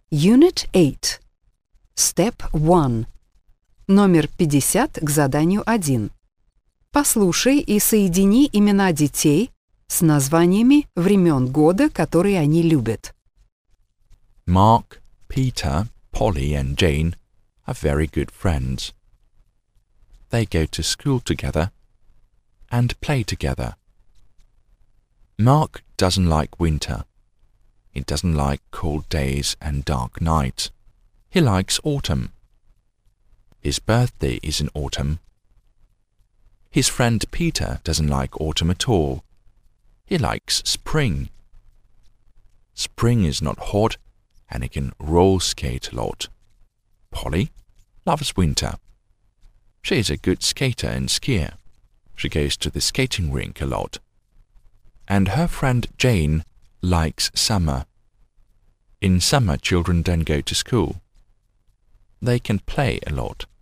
Unit 8. Step 1. Номер 50 к заданию 1. Послушай и соедини имена детей с названиями времен года, которые они любят. Mark, Peter, Polly and Jane are very good friends. They go to school together and play together. Mark doesn't like winter. He doesn't like cold days and dark nights. He likes autumn. His birthday is in autumn. His friend Peter doesn't like autumn at all. He likes spring. Spring is not hot and he can roller skate a lot. Polly loves winter. She is a good skater and skier. She goes to the skating rink a lot. And her friend Jane likes summer. In summer, children don't go to school. They can play a lot.